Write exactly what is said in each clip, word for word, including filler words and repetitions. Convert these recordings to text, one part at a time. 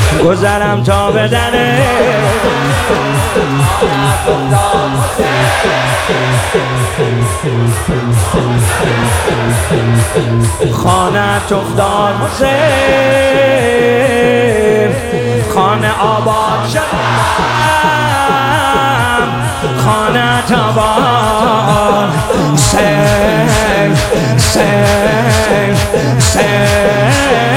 گذرم تا بدنه خانه افتاد حسین، خانه آباد شدم، خانه آباد. حسین حسین حسین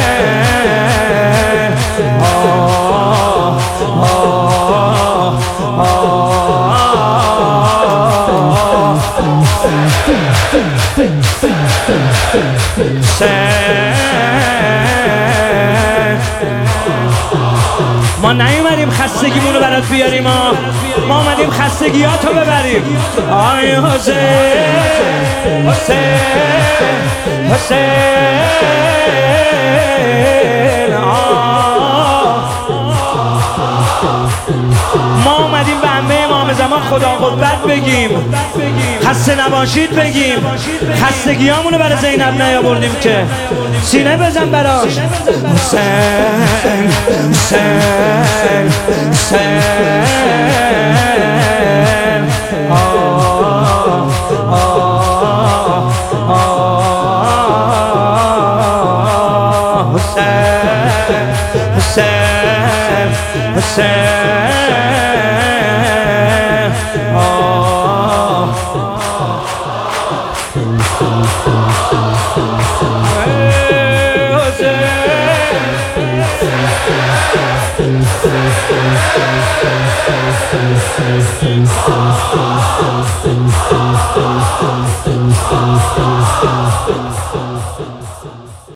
ما نیومدیم خستگیمونو برات بیاریم، ما ما اومدیم خستگیاتو ببریم. آی حسین حسین حسین ما اومدیم به عمه امام زمان خدا قربت بگیم، خسته نباشید بگیم. خستگیامونو برای زینب نیاوردیم که سینه بزن براش. حسین حسین حسین حسین حسین